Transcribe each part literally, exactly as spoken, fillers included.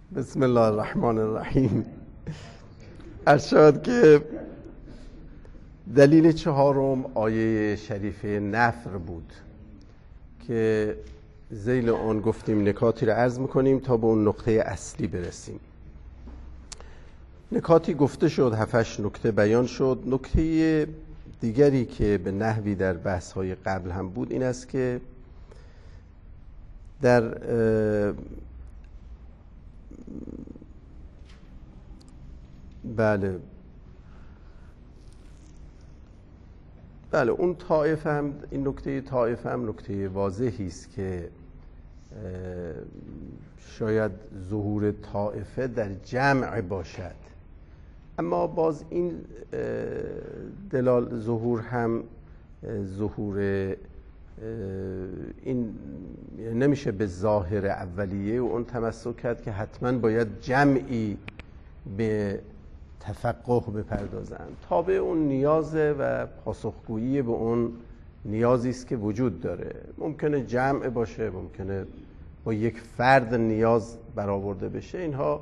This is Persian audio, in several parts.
بسم الله الرحمن الرحیم. عرض شد که دلیل چهارم آیه شریف نفر بود که ذیل آن گفتیم نکاتی رو عرض میکنیم تا به اون نقطه اصلی برسیم. نکاتی گفته شد، هفتش نکته بیان شد. نکته دیگری که به نحوی در بحث‌های قبل هم بود این است که در بله بله اون طائفه هم، این نکته طائفه هم نکته واضحی است که شاید ظهور طائفه در جمع باشد، اما باز این دلال ظهور هم ظهور این نمیشه به ظاهر اولیه و اون تمسک کرد که حتما باید جمعی به تفقه بپردازند. تابع اون نیازه و پاسخگویی به اون نیازی است که وجود داره. ممکنه جمع باشه، ممکنه با یک فرد نیاز برآورده بشه. اینها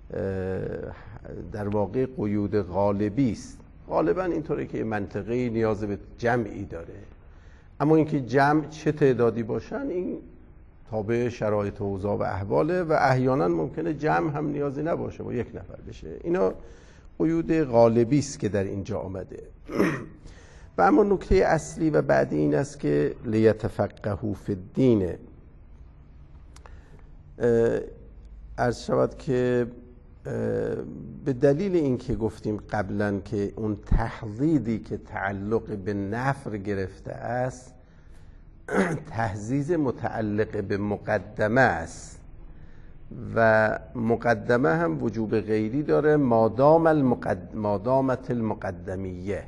در واقع قیود غالبی است. غالبا اینطوره که منطقی نیاز به جمعی داره، اما اینکه جمع چه تعدادی باشن این تابع شرایط و اوضاع و احواله و احیانا ممکنه جمع هم نیازی نباشه، با یک نفر بشه. اینا قیود غالبی است که در اینجا آمده. و اما نکته اصلی و بعدی این است که لیتفقهوا فی الدین. عرض شود که به دلیل اینکه گفتیم قبلا که اون تحضیدی که تعلق به نفر گرفته است تحضیض متعلق به مقدمه است و مقدمه هم وجوب غیری داره مادام المقد... مادامت المقدمیه،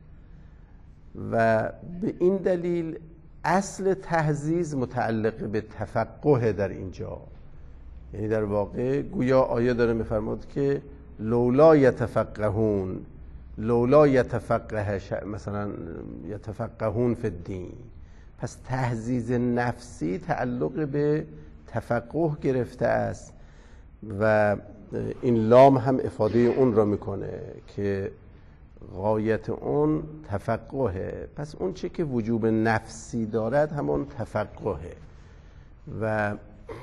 و به این دلیل اصل تحضیض متعلق به تفقه در اینجا. یعنی در واقع گویا آیه داره میفرماد که لولا یتفقهون، لولا یتفقه ش... مثلا یتفقهون فی الدین. پس تحضیض نفسی تعلق به تفقه گرفته است و این لام هم افاده اون را میکنه که غایت اون تفقهه. پس اون چه که وجوب نفسی دارد همون تفقهه. و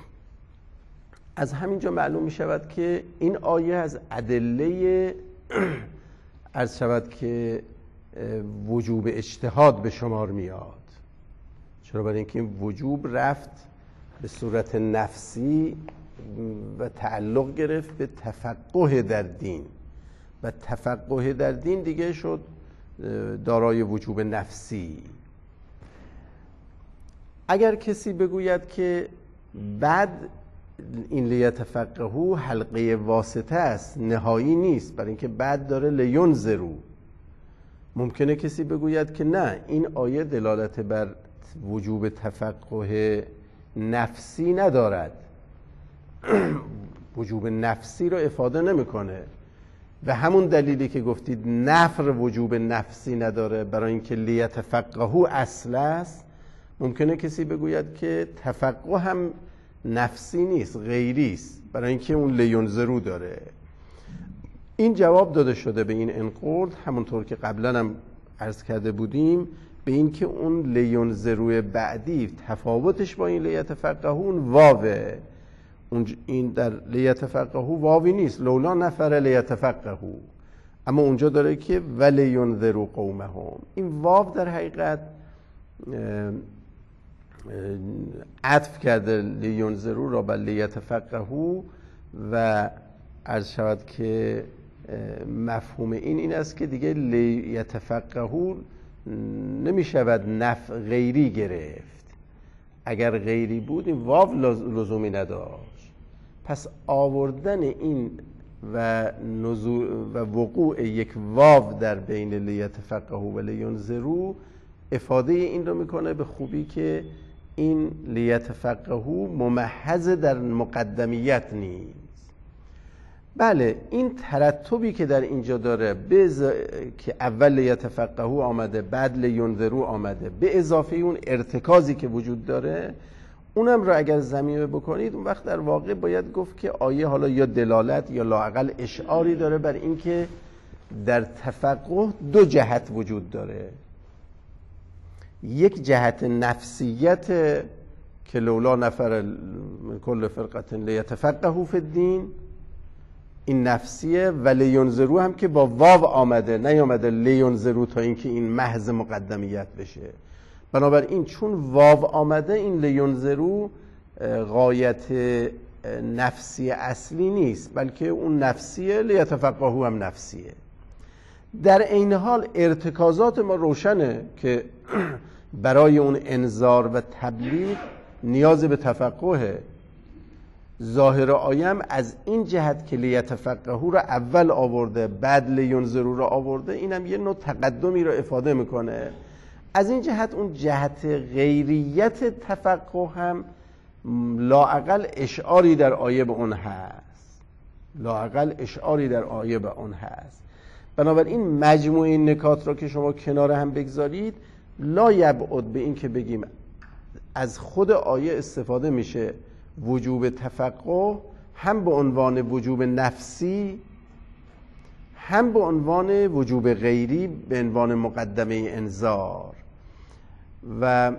از همینجا معلوم می شود که این آیه از ادله عرض شود که وجوب اجتهاد به شمار میاد. چرا؟ برای اینکه این وجوب رفت به صورت نفسی و تعلق گرفت به تفقه در دین و تفقه در دین دیگه شد دارای وجوب نفسی. اگر کسی بگوید که بعد این لیتفقهوا حلقه واسطه است، نهایی نیست، برای اینکه بعد داره لینذروا، ممکنه کسی بگوید که نه، این آیه دلالت بر وجوب تفقه نفسی ندارد، وجوب نفسی رو افاده نمیکنه. و همون دلیلی که گفتید نفر وجوب نفسی نداره برای اینکه لیتفقهوا اصل است، ممکنه کسی بگوید که تفقه هم نفسی نیست، غیری است، برای اینکه اون لینذروا داره. این جواب داده شده به این انقرض، همونطور که قبلا هم عرض کرده بودیم، به اینکه اون لینذروا بعدی تفاوتش با این لیتفقهون واوه. این در لیتفقهوا واوی نیست، لولا نفر لیتفقهوا، اما اونجا داره که ولینذروا قومهم. این واو در حقیقت عطف کرده لینذروا را بر لیتفقهوا و عرض شود که مفهوم این این است که دیگه لیتفقهوا نمی شود نفع غیری گرفت. اگر غیری بود این واو لزومی نداشت. پس آوردن این و نزول و وقوع یک واو در بین لیتفقهوا و لینذروا افاده این رو میکنه به خوبی که این لیتفقهوا ممحض در مقدمیت نیست. بله، این ترتبی که در اینجا داره بز... که اول لیتفقهوا آمده بعد لینذروا آمده، به اضافه اون ارتکازی که وجود داره، اونم رو اگر ضمیمه بکنید اون وقت در واقع باید گفت که آیه حالا یا دلالت یا لااقل اشعاری داره بر اینکه در تفقه دو جهت وجود داره. یک جهت نفسیت که لولا نفر کل فرقه لیتفقهوا فی الدین، این نفسیه، و لینذروا هم که با واو آمده، نیامده لینذروا تا اینکه این محض مقدمیت بشه. بنابراین چون واو آمده این لینذروا غایت نفسی اصلی نیست، بلکه اون نفسیه، لیتفقهوا هم نفسیه. در عین حال ارتکازات ما روشنه که برای اون انذار و تبلیغ نیاز به تفقهه. ظاهر آیم از این جهت که لیتفقهوا را اول آورده بعد لینذروا را آورده، اینم یه نوع تقدمی را افاده میکنه. از این جهت اون جهت غیریت تفقه هم لااقل اشعاری در آیه به اون هست، لااقل اشعاری در آیه به اون هست. بنابراین مجموعه این نکات را که شما کنار هم بگذارید، لا یبعد به این که بگیم از خود آیه استفاده میشه وجوب تفقه هم به عنوان وجوب نفسی هم به عنوان وجوب غیری به عنوان مقدمه انذار، و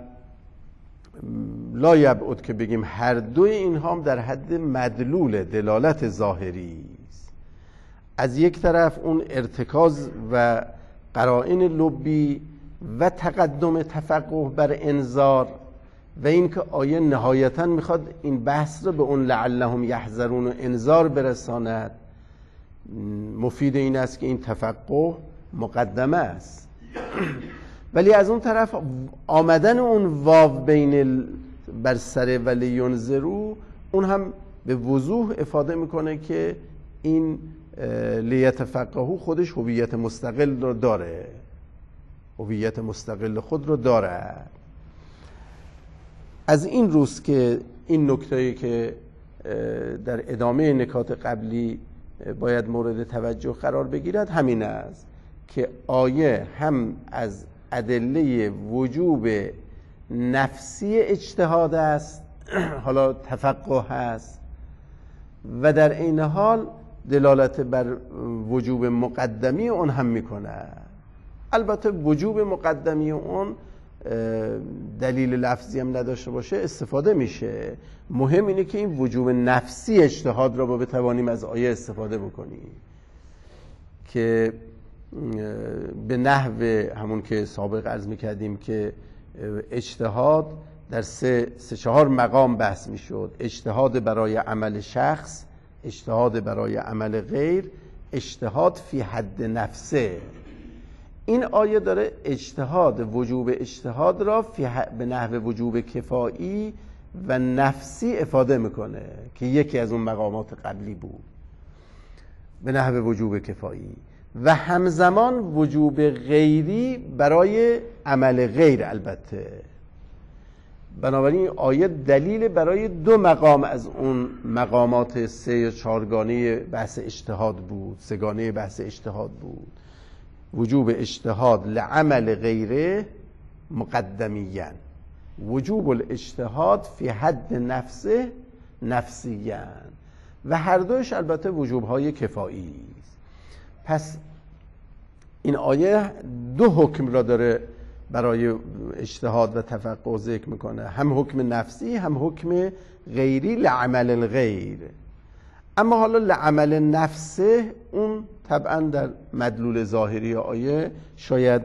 لا یبعد که بگیم هر دوی اینها هم در حد مدلول دلالت ظاهری است. از یک طرف اون ارتکاز و قرائن لبی و تقدم تفقه بر انذار، و این که آیه نهایتاً میخواد این بحث رو به اون لعلهم یحذرون و انذار برساند. مفید این است که این تفقه مقدمه است، ولی از اون طرف آمدن اون واو بین بر سر ولی ینذروا اون هم به وضوح افاده میکنه که این لیتفقهوا خودش هویت مستقل رو داره، هویت مستقل خود رو داره. از این روز که این نکته‌ای که در ادامه نکات قبلی باید مورد توجه قرار بگیرد همین است که آیه هم از ادله وجوب نفسی اجتهاد است، حالا تفقه هست، و در عین حال دلالت بر وجوب مقدمی اون هم میکنه. البته وجوب مقدمی اون دلیل لفظی هم نداشته باشه استفاده میشه. مهم اینه که این وجوب نفسی اجتهاد را با بتوانیم از آیه استفاده بکنیم که به نحو همون که سابق عرض میکردیم که اجتهاد در سه, سه چهار مقام بحث میشد: اجتهاد برای عمل شخص، اجتهاد برای عمل غیر، اجتهاد فی حد نفسه. این آیه داره اجتهاد، وجوب اجتهاد را فی به نحو وجوب کفایی و نفسی افاده میکنه که یکی از اون مقامات قبلی بود، به نحو وجوب کفایی، و همزمان وجوب غیری برای عمل غیر. البته بنابراین آیه دلیل برای دو مقام از اون مقامات سه یا چهارگانه بحث اجتهاد بود، سگانه بحث اجتهاد بود. وجوب اجتهاد لعمل غیره مقدمیاً، وجوب الاجتهاد فی حد نفسه نفسیاً، و هر دوش البته وجوب‌های کفایی است. پس این آیه دو حکم را داره برای اجتهاد و تفقه ذکر میکنه، هم حکم نفسی هم حکم غیری لعمل الغیر. اما حالا لعمل نفسه اون طبعا در مدلول ظاهری آیه شاید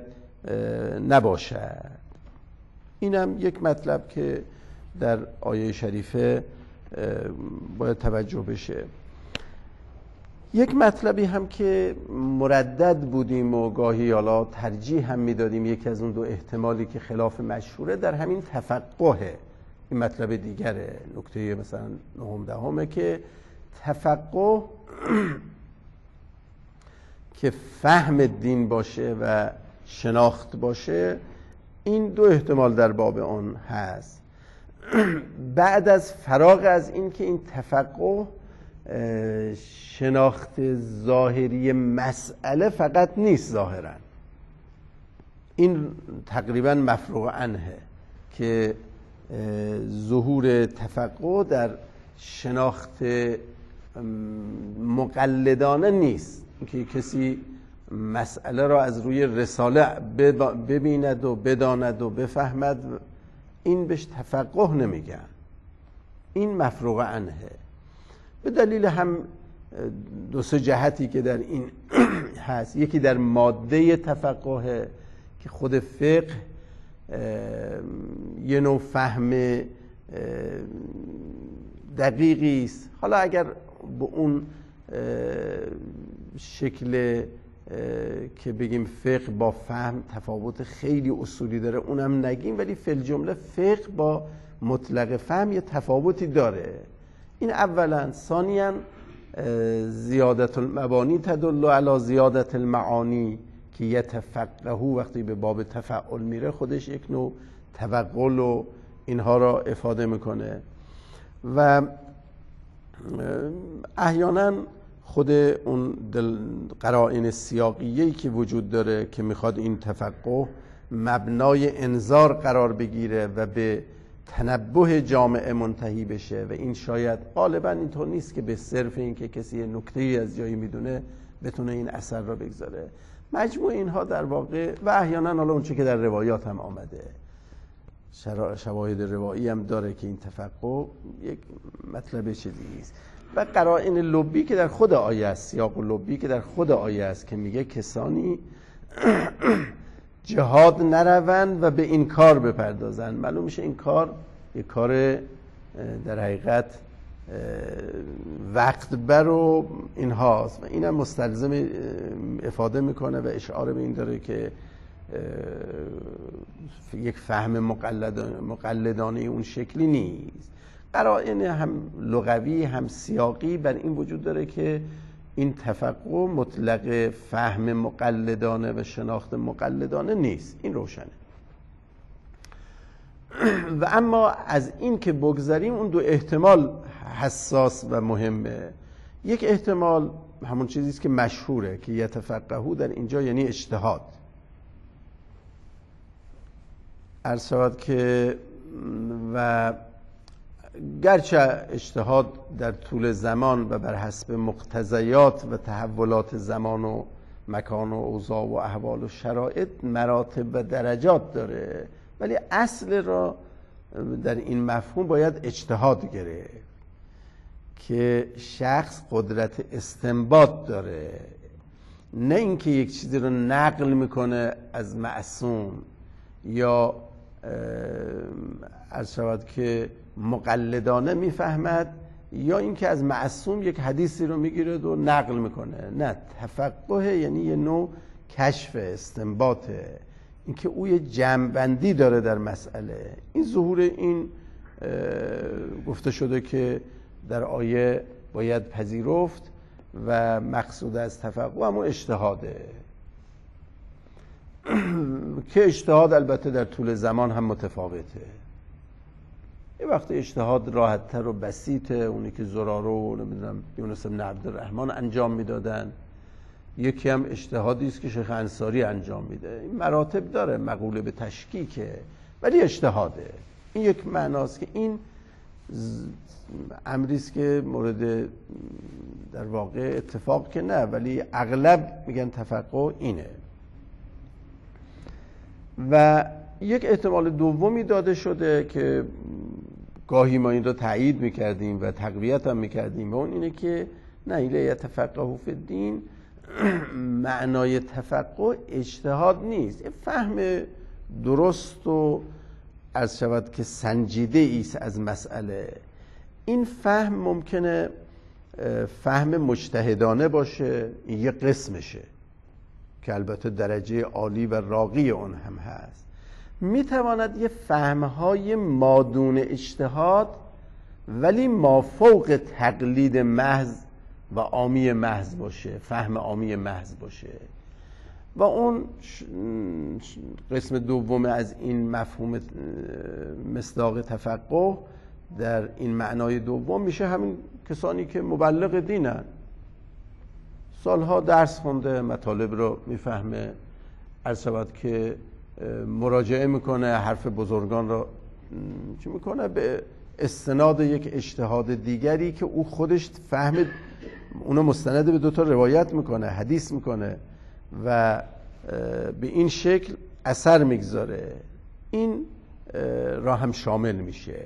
نباشد. اینم یک مطلب که در آیه شریفه باید توجه بشه. یک مطلبی هم که مردد بودیم و گاهی حالا ترجیح هم میدادیم، یکی از اون دو احتمالی که خلاف مشهوره در همین تفقهه. این مطلب دیگره، نکته مثلا نهم دهمه که تفقه که فهم دین باشه و شناخت باشه، این دو احتمال در باب اون هست. بعد از فراغ از این که این تفقه شناخت ظاهری مسئله فقط نیست، ظاهرا این تقریبا مفروغ عنه که ظهور تفقه در شناخت مقلدانه نیست، اینکه کسی مسئله را از روی رساله ببیند و بداند و بفهمد، این بهش تفقه نمیگن، این مفروغ عنه. به دلیل هم دو سه جهتی که در این هست، یکی در ماده تفقه که خود فقه یه نوع فهم دقیقی است. حالا اگر به اون شکل که بگیم فقه با فهم تفاوت خیلی اصولی داره اونم نگیم، ولی فی الجمله فقه با مطلق فهم یه تفاوتی داره. این اولا. ثانیاً زیادت المبانی تدل علی زیادت المعانی که یتفقه وقتی به باب تفعل میره خودش یک نوع توقل و اینها را افاده میکنه و احیانا خود اون قرائن سیاقیه‌ای که وجود داره که میخواد این تفقه مبنای انذار قرار بگیره و به تنبه جامعه منتهی بشه و این شاید غالبا اینطور نیست که به صرف این که کسی نکته‌ای از جایی میدونه بتونه این اثر را بگذاره. مجموع اینها در واقع و احیانا حالا اونچه که در روایات هم آمده، شواهد روایی هم داره که این تفقه یک مطلب چیزی است. و قرائن لبی که در خود آیه است، سیاق لبی که در خود آیه است که میگه کسانی جهاد نروند و به این کار بپردازند. معلوم میشه این کار یک کار در حقیقت وقت بر و این هاست و اینم مستلزم افاده میکنه و اشاره به این داره که یک فهم مقلدانه اون شکلی نیست. قرائن هم لغوی هم سیاقی بر این وجود داره که این تفقه مطلق فهم مقلدانه و شناخت مقلدانه نیست. این روشنه. و اما از این که بگذاریم اون دو احتمال حساس و مهمه. یک احتمال همون چیزیست که مشهوره که یتفقهو در اینجا یعنی اجتهاد. عرض شود که و گرچه اجتهاد در طول زمان و بر حسب مقتضیات و تحولات زمان و مکان و اوضاع و احوال و شرایط مراتب و درجات داره، ولی اصل را در این مفهوم باید اجتهاد گرفت که شخص قدرت استنباط داره، نه اینکه یک چیزی رو نقل میکنه از معصوم یا عرض شود که مقلدانه میفهمد یا اینکه از معصوم یک حدیثی رو میگیره و نقل میکنه. نه، تفقه یعنی یه نوع کشف استنباطه، اینکه او یه جمع‌بندی داره در مسئله. این ظهور این گفته شده که در آیه باید پذیرفت و مقصود از تفقه همون اجتهاده که اجتهاد البته در طول زمان هم متفاوته. یه وقت اجتهاد راحت‌تر و بسیطه، اونی که زراره و نمیدونم یونس بن عبدالرحمن انجام میدادن. یکی هم اجتهادی است که شیخ انصاری انجام میده. این مراتب داره، مقوله به تشکیکه، ولی اجتهاده. این یک معناست که این امری است که مورد در واقع اتفاق که نه، ولی اغلب میگن تفقه اینه. و یک احتمال دومی داده شده که گاهی ما این رو تایید میکردیم و تقویت هم میکردیم و اون اینه که نه، این یتفقه فی الدین معنای تفقه اجتهاد نیست، فهم درست و عرض شود که سنجیده ایست از مسئله. این فهم ممکنه فهم مجتهدانه باشه، این یه قسمشه که البته درجه عالی و راقی اون هم هست. میتواند یه فهمهای مادون اجتهاد ولی مافوق تقلید محض و عامی محض باشه، فهم عامی محض باشه. و اون قسم دوم از این مفهوم مصداق تفقه در این معنای دوم میشه همین کسانی که مبلغ دینن، سالها درس خونده، مطالب رو میفهمه، عرض شود که مراجعه میکنه، حرف بزرگان رو چی میکنه؟ به استناد یک اجتهاد دیگری که او خودش فهمید، اونو مستند به دوتا روایت میکنه، حدیث میکنه و به این شکل اثر میگذاره، این را هم شامل میشه.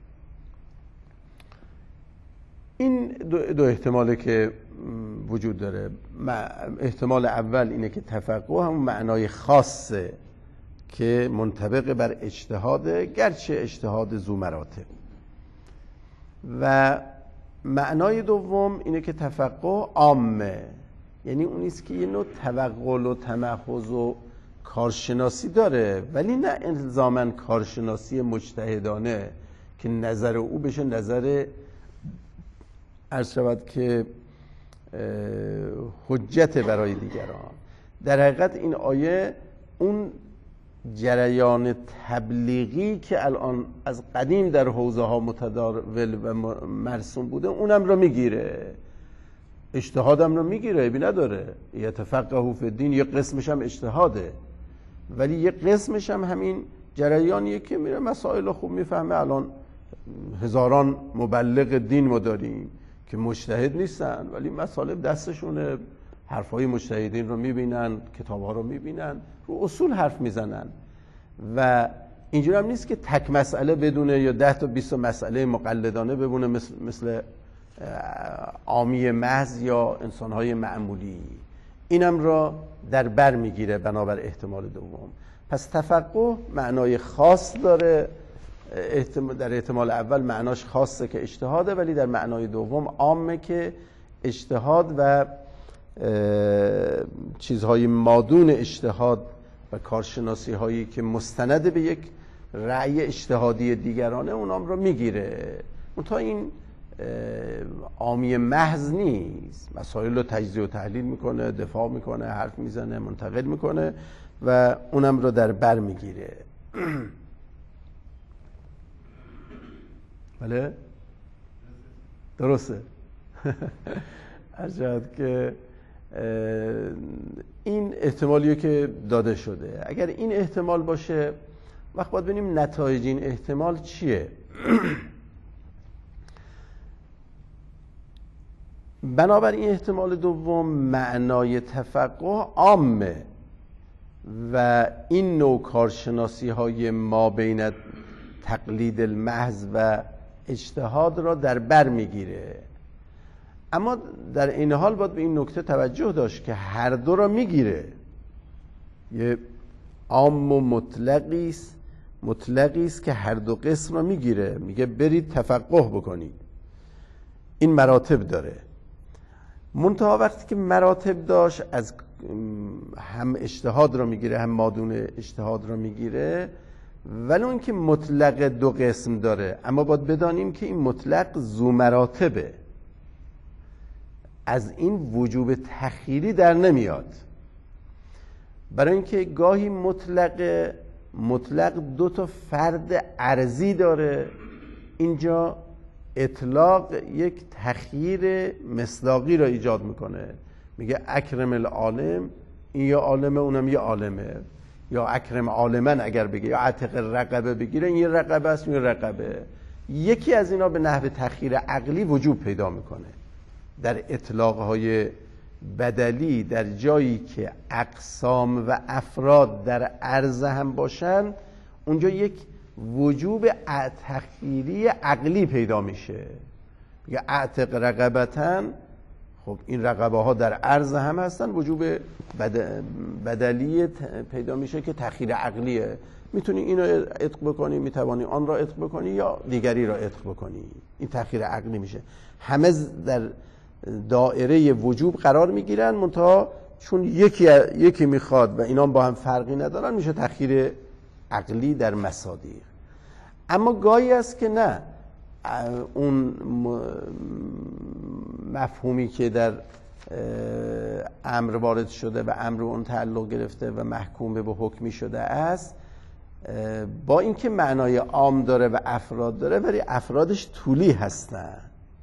این دو, دو احتماله که وجود داره. احتمال اول اینه که تفقه هم معنای خاصه که منطبق بر اجتهاده، گرچه اجتهاد ذو مراتب. و معنای دوم اینه که تفقه عامه، یعنی اونیست که یه نوع توقل و تمحض و کارشناسی داره، ولی نه الزاماً کارشناسی مجتهدانه که نظر او بشه نظر عرض شود که حجت برای دیگران. در حقیقت این آیه اون جریان تبلیغی که الان از قدیم در حوزه ها متداول و مرسوم بوده اونم رو میگیره، اجتهادم رو میگیره، بی نداره. یتفقهوا فی الدین یه قسمش هم اجتهاده، ولی یه قسمش هم همین جریانیه که میره مسائل خوب میفهمه. الان هزاران مبلغ دین ما داریم که مجتهد نیستن ولی مطالب دستشونه، حرفای مجتهدین رو میبینن، کتابها رو میبینن، رو اصول حرف میزنن. و اینجور هم نیست که تک مسئله بدونه یا ده تا بیست مسئله مقلدانه ببونه مثل, مثل عامی محض یا انسانهای معمولی. اینم را در بر میگیره بنابر احتمال دوم. پس تفقه معنای خاص داره، در احتمال اول معناش خاصه که اجتهاده، ولی در معنای دوم عامه که اجتهاد و چیزهای مادون اجتهاد و کارشناسی هایی که مستند به یک رأی اجتهادی دیگرانه اونام رو میگیره. منتها این عامی محض نیست، مسائل رو تجزیه و تحلیل میکنه، دفاع میکنه، حرف میزنه، منتقد میکنه و اونم رو در بر میگیره. بله درسته. عجب که این احتمالیه که داده شده. اگر این احتمال باشه وقت باید ببینیم نتایج این احتمال چیه. بنابر این احتمال دوم معنای تفقه عامه و این نوع کارشناسی های ما بین تقلید المحض و اجتهاد را در بر میگیره. اما در این حال باید به این نکته توجه داشت که هر دو را میگیره. یه عام و مطلقی است، مطلقی است که هر دو قسم را میگیره. میگه برید تفقه بکنید. این مراتب داره. منتها وقتی که مراتب داشت، از هم اجتهاد را میگیره هم مادون اجتهاد را میگیره، ولی اون که مطلق دو قسم داره. اما باید بدانیم که این مطلق ذو مراتبه، از این وجوب تخییری در نمیاد. برای اینکه گاهی مطلق مطلق دو تا فرد ارزی داره، اینجا اطلاق یک تخییر مصداقی را ایجاد میکنه. میگه اکرم العالم، این یا عالمه اونم یه عالمه، یا اکرم عالمن اگر بگه، یا عتق رقبه بگیره، این یه رقبه است این رقبه. یکی از اینا به نحو تخییر عقلی وجوب پیدا میکنه. در اطلاقهای بدلی در جایی که اقسام و افراد در عرض هم باشن، اونجا یک وجوب تخییری عقلی پیدا میشه. میگه اعتق رقبتن، خب این رقبه ها در عرض هم هستن، وجوب بدلی پیدا میشه که تخییر عقلیه. میتونی اینو عتق بکنی، میتوانی آن را عتق بکنی یا دیگری را عتق بکنی. این تخییر عقلی میشه. همه در دائره وجوب قرار میگیرن، منتها چون یکی یکی میخواد و اینا با هم فرقی ندارن، میشه تخییر عقلی در مصادیق. اما گاهی است که نه، اون مفهومی که در امر وارد شده و امر اون تعلق گرفته و محکوم به حکمی شده است، با اینکه معنای عام داره و افراد داره، ولی افرادش طولی هستن.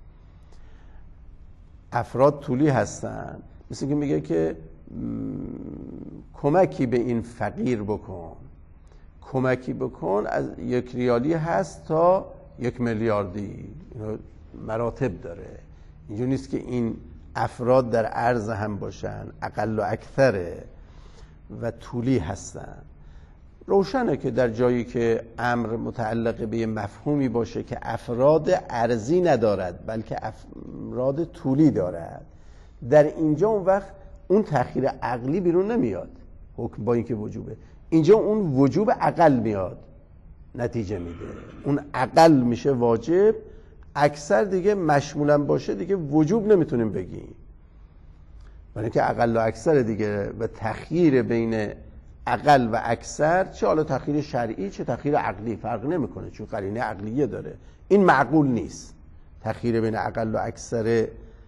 افراد طولی هستن. مثل که میگه که کمکی به این فقیر بکن، کمکی بکن از یک ریالی هست تا یک میلیاردی، مراتب داره. اینجوری نیست که این افراد در عرض هم باشن، اقل و اکثره و طولی هستن. روشنه که در جایی که امر متعلق به مفهومی باشه که افراد ارضی ندارد بلکه افراد طولی دارد، در اینجا اون وقت اون تأخیر عقلی بیرون نمیاد حکم با اینکه وجوبه، اینجا اون وجوب اقل میاد نتیجه میده، اون اقل میشه واجب، اکثر دیگه مشمولا باشه دیگه وجوب نمیتونیم بگیم، برای که اقل و اکثر دیگه و تخییر بین اقل و اکثر، چه حالا تخییر شرعی چه تخییر عقلی فرق نمیکنه چون قرینه عقلیه داره، این معقول نیست. تخییر بین اقل و اکثر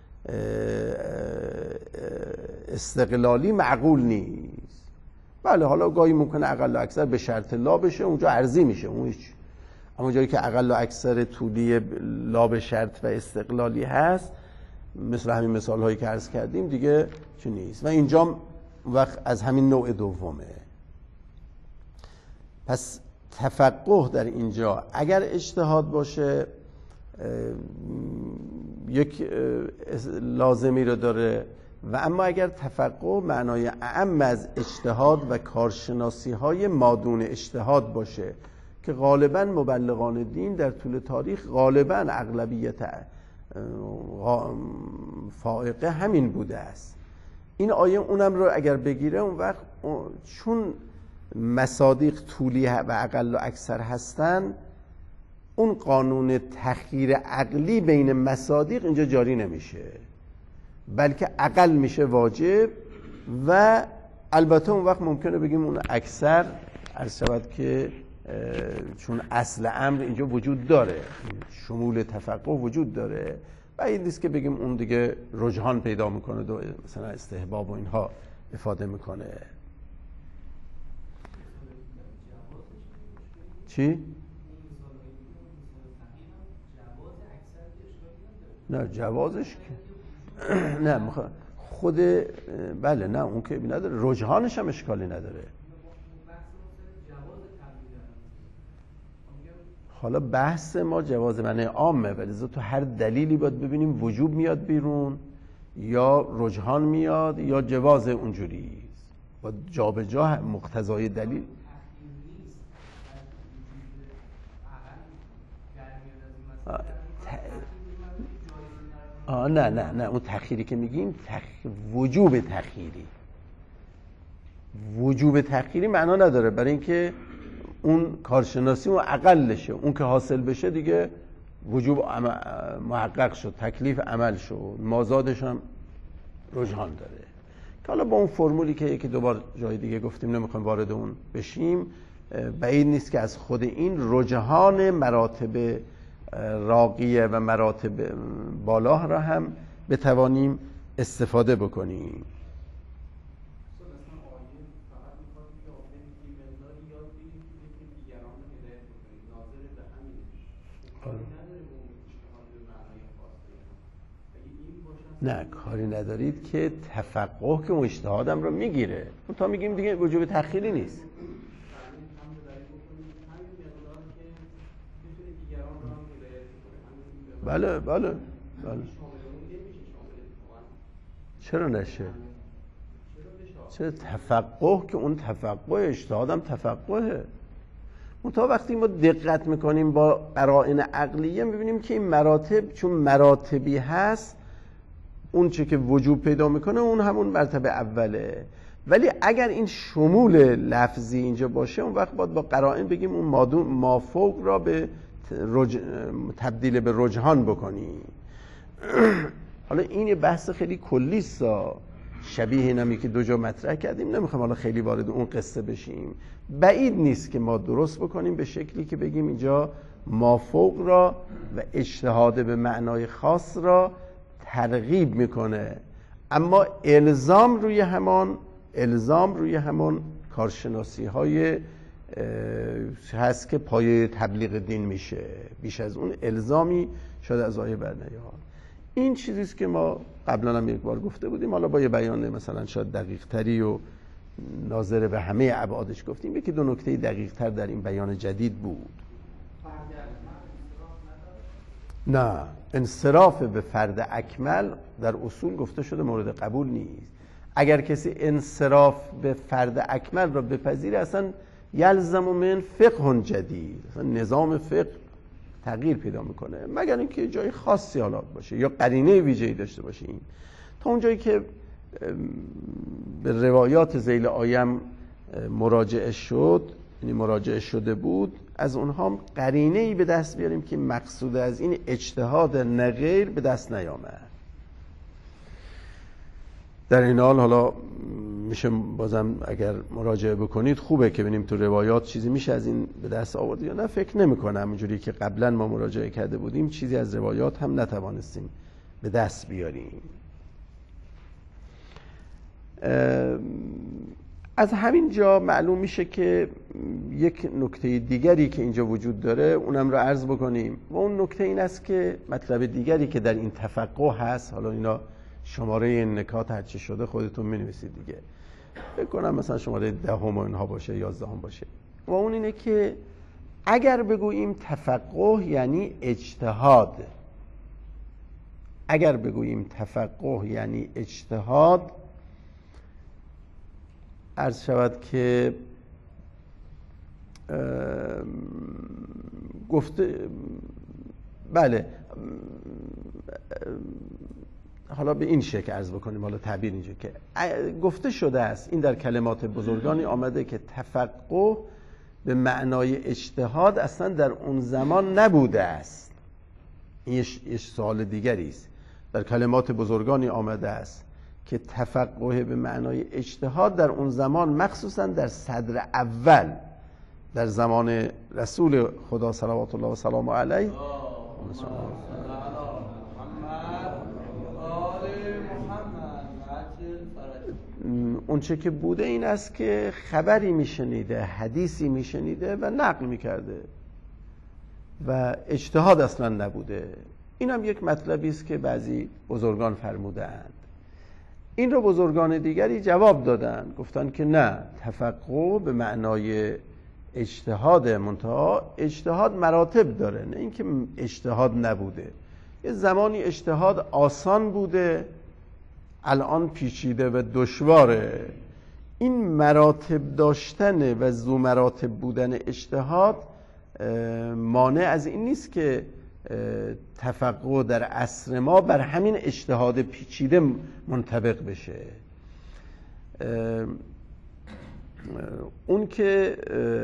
استقلالی معقول نیست. بله حالا گاهی ممکنه اقل و اکثر به شرط لا بشه، اونجا ارضی میشه اون هیچ، اما جایی که اقل و اکثر طولی لا به شرط و استقلالی هست مثل همین مثال هایی که عرض کردیم دیگه چه نیست و اینجا وقت از همین نوع دومه. پس تفقه در اینجا اگر اجتهاد باشه یک لازمی رو داره و اما اگر تفقه معنای اعم از اجتهاد و کارشناسی های مادون اجتهاد باشه که غالبا مبلغان دین در طول تاریخ غالبا اغلبیت فائقه همین بوده است. این آیه اونم رو اگر بگیره اون وقت چون مصادیق طولی و اقل و اکثر هستن اون قانون تخییر عقلی بین مصادیق اینجا جاری نمیشه بلکه اقل میشه واجب و البته اون وقت ممکنه بگیم اون اکثر عرض شود که چون اصل امر اینجا وجود داره، شمول تفقه وجود داره و این نیست که بگیم اون دیگه رجحان پیدا میکنه دو مثلا استحباب و اینها افاده میکنه. چی؟ نه جوازش که نه مخ... خود بله نه اون که نداره، رجحانش هم اشکالی نداره. حالا بحث ما جواز معنی عامه ولی تو هر دلیلی باید ببینیم وجوب میاد بیرون یا رجحان میاد یا جواز اونجوری باید جا به جا مقتضای دلیل. آه نه نه نه اون تخییری که میگیم تخ... وجوب تخییری وجوب تخییری معنا نداره برای اینکه اون کارشناسی اون اقلشه، اون که حاصل بشه دیگه وجوب محقق شد، تکلیف عمل شد، مازادش هم رجحان داره که حالا با اون فرمولی که یکی دوبار جای دیگه گفتیم نمیخوایم وارد اون بشیم، بعید نیست که از خود این رجحان مراتب راقیه و مراتب بالا را هم بتوانیم استفاده بکنیم. نه کاری ندارید که تفقه که اجتهادم رو میگیره، تا میگیم دیگه وجوب تخییری نیست. بله بله بله چرا نشه؟ چرا تفقه که اون تفقه اجتهادم تفقهه. منتها وقتی ما دقت میکنیم با قرائن عقلیه میبینیم که این مراتب چون مراتبی هست اون چه که وجوب پیدا میکنه اون همون مرتبه اوله، ولی اگر این شمول لفظی اینجا باشه اون وقت باید با قرائن بگیم اون مادون مافوق را به رج... تبدیل به رجحان بکنیم. حالا این یه بحث خیلی کلیست، شبیه اینمی که دو جا مطرح کردیم، نمیخوام حالا خیلی وارد اون قصه بشیم. بعید نیست که ما درست بکنیم به شکلی که بگیم اینجا مافوق را و اجتهاد به معنای خاص را ترغیب میکنه، اما الزام روی همان الزام روی همان کارشناسی های هست که پایه تبلیغ دین میشه، بیش از اون الزامی شده از آیه بر نیاد. این چیزیست که ما قبلا هم یک بار گفته بودیم، حالا با یه بیان مثلا شاید دقیق تری و ناظر به همه ابعادش گفتیم. یکی دو نکته دقیق تر در این بیان جدید بود. نه، انصراف به فرد اکمل در اصول گفته شده مورد قبول نیست. اگر کسی انصراف به فرد اکمل را بپذیره اصلا یلزم من فقه جدید، اصلا نظام فقه تغییر پیدا میکنه، مگر اینکه جای خاصی حالا باشه یا قرینه ویژه‌ای داشته باشه. این تا اونجایی که به روایات ذیل آیم مراجعه شد، یعنی مراجعه شده بود، از اونها هم قرینه‌ای به دست بیاریم که مقصود از این اجتهاد نه غیر به دست نیامد. در این حال حالا میشه بازم اگر مراجعه بکنید خوبه که ببینیم تو روایات چیزی میشه از این به دست آورد یا نه. فکر نمی‌کنم اینجوری که قبلا ما مراجعه کرده بودیم چیزی از روایات هم نتوانستیم به دست بیاریم. از همین جا معلوم میشه که یک نکته دیگری که اینجا وجود داره اونم رو عرض بکنیم و اون نکته این است که مطلب دیگری که در این تفقه هست، حالا اینا شماره این نکات هرچی شده خودتون می‌نویسید دیگه، فکر کنم مثلا شماره دهم و اینها باشه، یازدهم باشه، و اون اینه که اگر بگوییم تفقه یعنی اجتهاد، اگر بگوییم تفقه یعنی اجتهاد، عرض شود که گفته بله حالا به این شکل عرض بکنیم، حالا تعبیر اینجا که گفته شده است، این در کلمات بزرگانی آمده که تفقه به معنای اجتهاد اصلا در اون زمان نبوده است. این یه سوال دیگری است. در کلمات بزرگانی آمده است که تفقه به معنای اجتهاد در اون زمان مخصوصا در صدر اول در زمان رسول خدا صلوات الله و سلام علیه اون چه که بوده این است که خبری میشنیده، حدیثی میشنیده و نقل میکرده و اجتهاد اصلا نبوده. این هم یک مطلبی است که بعضی بزرگان فرمودند. این رو بزرگان دیگری جواب دادن، گفتن که نه، تفقه به معنای اجتهاد، منتها اجتهاد مراتب داره، نه اینکه اجتهاد نبوده. یه زمانی اجتهاد آسان بوده، الان پیچیده و دشواره. این مراتب داشتن و ذو مراتب بودن اجتهاد مانع از این نیست که تفقه در عصر ما بر همین اجتهاد پیچیده منطبق بشه. اون که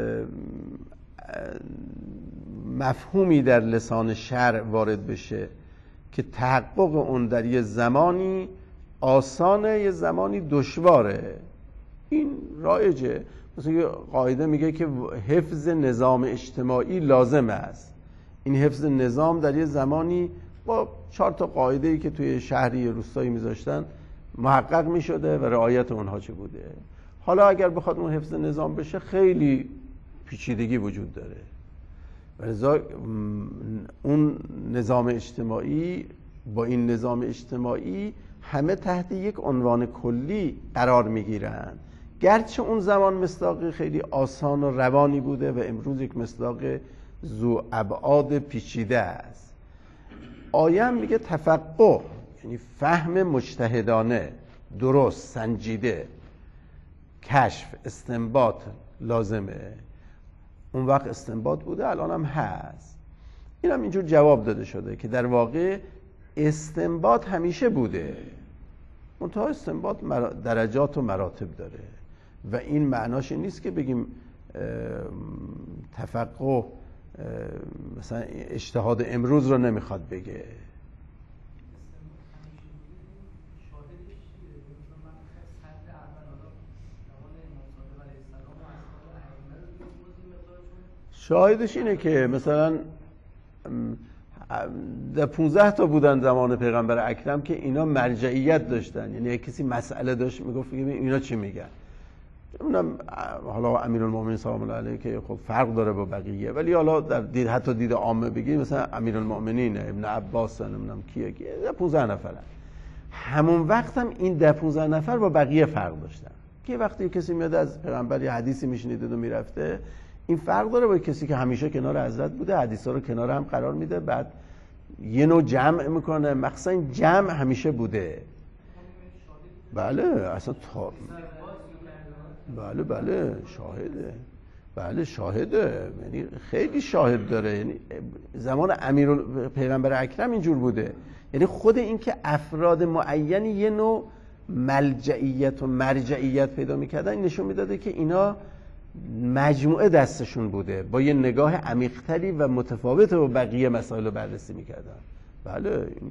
مفهومی در لسان شرع وارد بشه که تحقق اون در یه زمانی آسانه، یه زمانی دشواره، این رایجه. مثلا یه قاعده میگه که حفظ نظام اجتماعی لازم است. این حفظ نظام در یه زمانی با چهار تا قاعده‌ای که توی شهری روستایی میذاشتن محقق میشده و رعایت اونها چه بوده. حالا اگر بخواد اون حفظ نظام بشه خیلی پیچیدگی وجود داره. ولذا اون نظام اجتماعی با این نظام اجتماعی همه تحت یک عنوان کلی قرار میگیرن، گرچه اون زمان مصداق خیلی آسان و روانی بوده و امروز یک مصداق ذو ابعاد پیچیده است. آیه هم میگه تفقه یعنی فهم مجتهدانه، درست، سنجیده، کشف، استنباط لازمه. اون وقت استنباط بوده، الان هم هست. این هم اینجور جواب داده شده که در واقع استنباط همیشه بوده، منتها استنباط درجات و مراتب داره و این معناش این نیست که بگیم تفقه مثلا اجتهاد امروز رو نمیخواد بگه. شاهدش اینه که مثلا در پونزده تا بودن زمان پیغمبر اکرم که اینا مرجعیت داشتن، یعنی یک کسی مسئله داشت میگفت اینا چی میگن. اونم حالا امیرالمومنین سلام الله علیه که خب فرق داره با بقیه، ولی حالا در دید حتی دید عامه بگید مثلا امیرالمومنین ابن عباس نمیدونم کیه کیه ده پونزده نفرن. همون وقت هم این ده پونزده نفر با بقیه فرق داشتن، که وقتی کسی میاد از پیغمبر یه حدیثی میشنیده و میرفته، این فرق داره با کسی که همیشه کنار حضرت بوده، حدیثا رو کنار هم قرار میده، بعد یه نوع جمع میکنه. مخصوصا این جمع همیشه بوده. بله اصلا تا... بله بله شاهده، بله شاهده، یعنی خیلی شاهد داره. یعنی زمان امیر پیغمبر اکرم اینجور بوده. یعنی خود این که افراد معینی یه نوع ملجئیت و مرجعیت پیدا میکردن، این نشون میداده که اینا مجموعه دستشون بوده، با یه نگاه عمیق‌تری و متفاوت با بقیه مسائل رو بررسی میکردن. بله این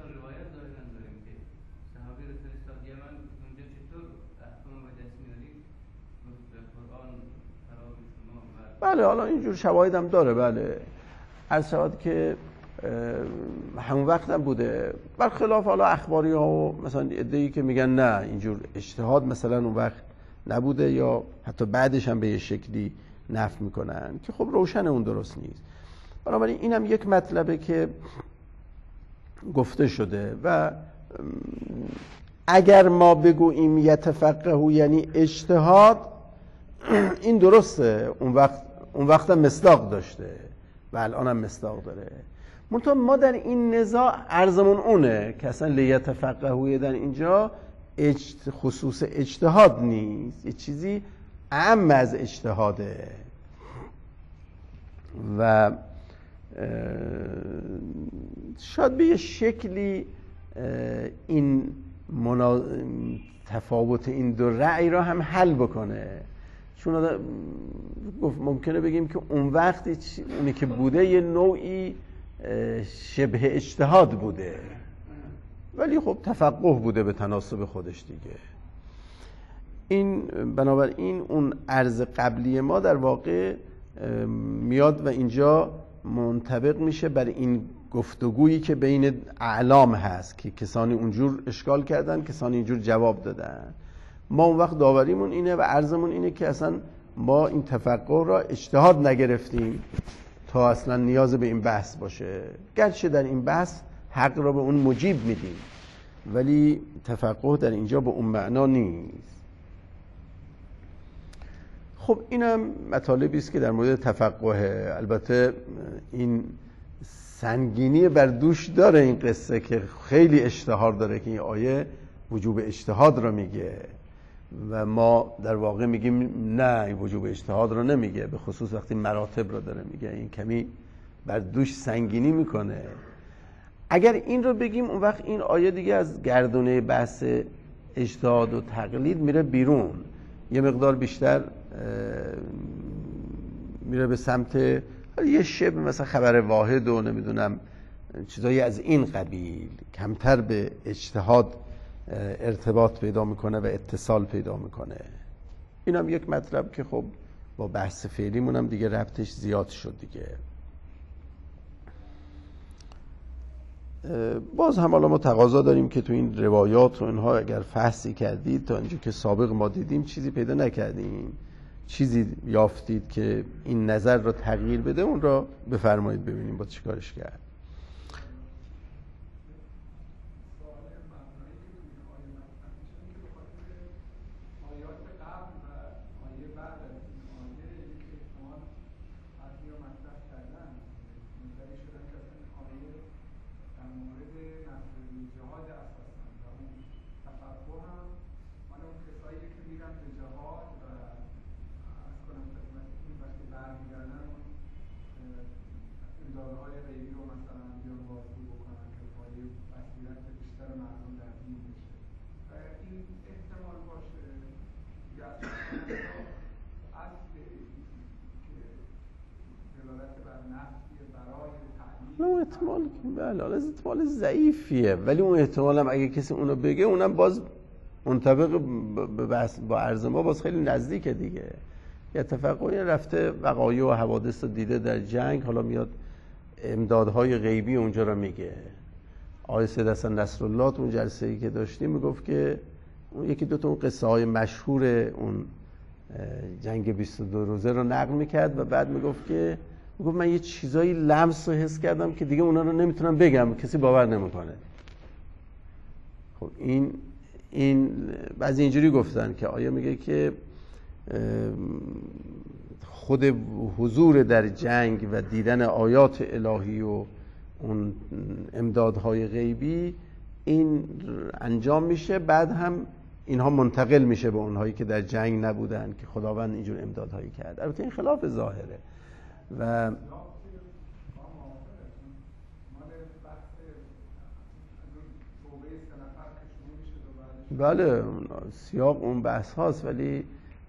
بله حالا اینجور شواهد هم داره. بله از شواهد که همون وقت هم بوده، برخلاف حالا اخباری ها و مثلا ادعایی که میگن نه اینجور اجتهاد مثلا اون وقت نبوده، یا حتی بعدش هم به یه شکلی نفی میکنن که خب روشن اون درست نیست. بنابراین این هم یک مطلبه که گفته شده. و اگر ما بگوییم یتفقهو یعنی اجتهاد، این درسته، اون وقت اون وقت هم مصداق داشته و الان هم مصداق داره. منتها ما در این نزاع عرضمون اونه که اصلا لیتفقهوی در اینجا اجت خصوص اجتهاد نیست، یه چیزی اعم از اجتهاده. و شاید به یه شکلی این منا... تفاوت این دو رأی را هم حل بکنه. چون ممکنه بگیم که اون وقتی اونی که بوده یه نوعی شبه اجتهاد بوده، ولی خب تفقه بوده به تناسب خودش دیگه. این بنابراین اون عرض قبلی ما در واقع میاد و اینجا منطبق میشه بر این گفتگویی که بین اعلام هست که کسانی اونجور اشکال کردن، کسانی اینجور جواب دادن. ما اون وقت داوریمون اینه و عرضمون اینه که اصلا ما این تفقه را اجتهاد نگرفتیم تا اصلا نیاز به این بحث باشه، گرچه در این بحث حق را به اون مجیب میدیم، ولی تفقه در اینجا به اون معنا نیست. خب اینم مطالبی است که در مورد تفقه. البته این سنگینی بر دوش داره این قصه که خیلی اشتهار داره که این آیه وجوب اجتهاد را میگه و ما در واقع میگیم نه، این وجوب اجتهاد را نمیگه، به خصوص وقتی مراتب را داره میگه. این کمی بر دوش سنگینی میکنه. اگر این رو بگیم اون وقت این آیه دیگه از گردونه بحث اجتهاد و تقلید میره بیرون، یه مقدار بیشتر میره به سمت یه شبه مثلا خبر واحد و نمیدونم چیزایی از این قبیل، کمتر به اجتهاد ارتباط پیدا میکنه و اتصال پیدا میکنه. این هم یک مطلب که خب با بحث فعلیمون هم دیگه ربطش زیاد شد دیگه. باز هم حالا ما تقاضا داریم که تو این روایات و اینها اگر فحصی کردید تا اینجا که سابق ما دیدیم چیزی پیدا نکردیم، چیزی یافتید که این نظر را تغییر بده، اون را بفرمایید ببینیم با چیکارش کرد. اون احتمال بله حالا احتمال ضعیفیه، ولی اون احتمال هم اگه کسی اونو بگه اونم باز منطبق با عرض ما باز خیلی نزدیکه دیگه. یه اتفاقی رفته وقایع و حوادث رو دیده در جنگ، حالا میاد امدادهای غیبی اونجا رو میگه. آقای سید حسن نصرالله تو اون جلسه‌ای که داشتیم میگفت که اون یکی دو تا اون قصه های مشهور اون جنگ بیست و دو روزه رو نقل میکرد و بعد میگفت که میگفت من یه چیزایی لمس و حس کردم که دیگه اونا رو نمیتونم بگم، کسی باور نمیکنه. خب این این بعضی اینجوری گفتن که آیه میگه که خود حضور در جنگ و دیدن آیات الهی و اون امدادهای غیبی این انجام میشه، بعد هم اینها منتقل میشه به اونهایی که در جنگ نبودن که خداوند اینجور امدادهایی کرد. البته این خلاف ظاهره و بله سیاق اون بحث هاست، ولی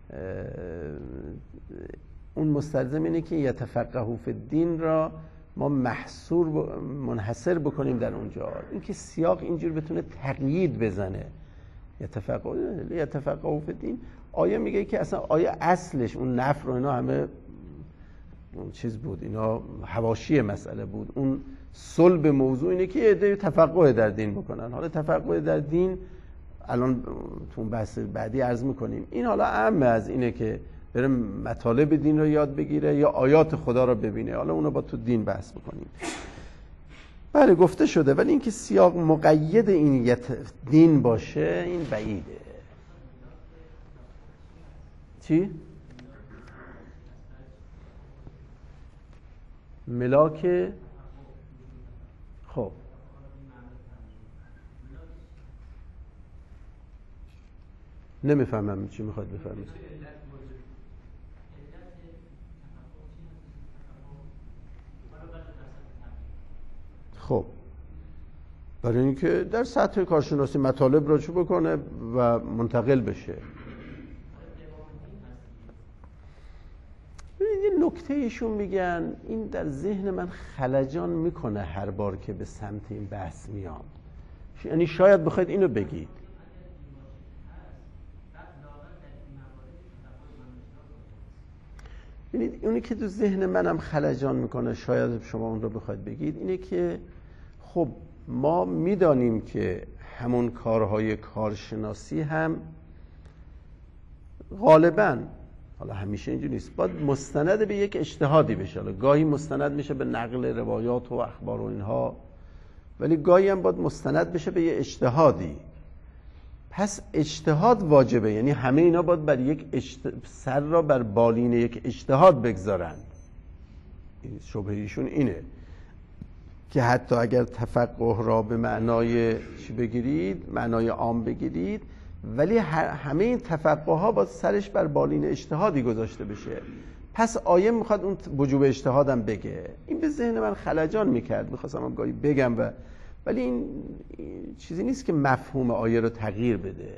اون مستلزم اینه که یتفقهوا فی الدین را ما محصور منحصر بکنیم در اونجا، اینکه سیاق اینجور بتونه تقیید بزنه. یتفقهوا یتفقهوا فی الدین آیه میگه که اصلا آیه اصلش اون نفر و اینا همه اون چیز بود، اینا حواشی مسئله بود. اون صلب موضوع اینه که ایده تفقه در دین بکنن. حالا تفقه در دین الان تو بحث بعدی عرض میکنیم، این حالا اهم از اینه که بره مطالب دین رو یاد بگیره یا آیات خدا رو ببینه، حالا اونو با تو دین بحث بکنیم. بله گفته شده، ولی اینکه سیاق مقید این دین باشه این بعیده. چی؟ ملاک خب نمیفهمم چی میخواد بفهمید. خب برای اینکه در سطح کارشناسی مطالب را چو بکنه و منتقل بشه. یه نکته ایشون میگن این در ذهن من خلجان میکنه هر بار که به سمت این بحث میام، یعنی شاید بخواید اینو بگید. ببینید اونی که تو ذهن منم خلجان میکنه شاید شما اون رو بخواید بگید اینه که خب ما میدانیم که همون کارهای کارشناسی هم غالباً، حالا همیشه اینجوری نیست، باید مستند به یک اجتهادی بشه. حالا گاهی مستند میشه به نقل روایات و اخبار و اینها، ولی گاهی هم باید مستند بشه به یک اجتهادی. پس اجتهاد واجبه، یعنی همه اینا باید بر یک اجت... سر را بر بالین یک اجتهاد بگذارند. این شبهه ایشون اینه که حتی اگر تفقه را به معنای چی بگیرید، معنای عام بگیرید، ولی همه این تفقه ها باید سرش بر بالین اجتهادی گذاشته بشه. پس آیه میخواد اون وجوب اجتهادم بگه. این به ذهن من خلجان میکرد، میخواستم هم گاهی بگم و ولی این چیزی نیست که مفهوم آیه رو تغییر بده.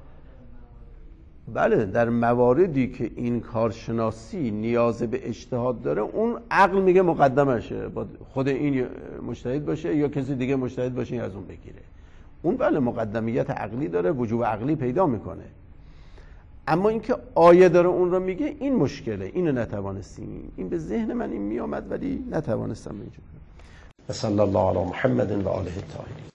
بله در مواردی که این کارشناسی نیاز به اجتهاد داره، اون عقل میگه مقدمشه، با خود این مجتهد باشه یا کسی دیگه مجتهد باشه از اون بگیره. اون بله مقدمیت عقلی داره، وجوب عقلی پیدا میکنه. اما اینکه آیه داره اون رو میگه این مشکله، اینو نتوانستیم. این به ذهن من این میامد ولی نتوانستم اینجوری. صلی الله علی محمد و آله الطاهرین.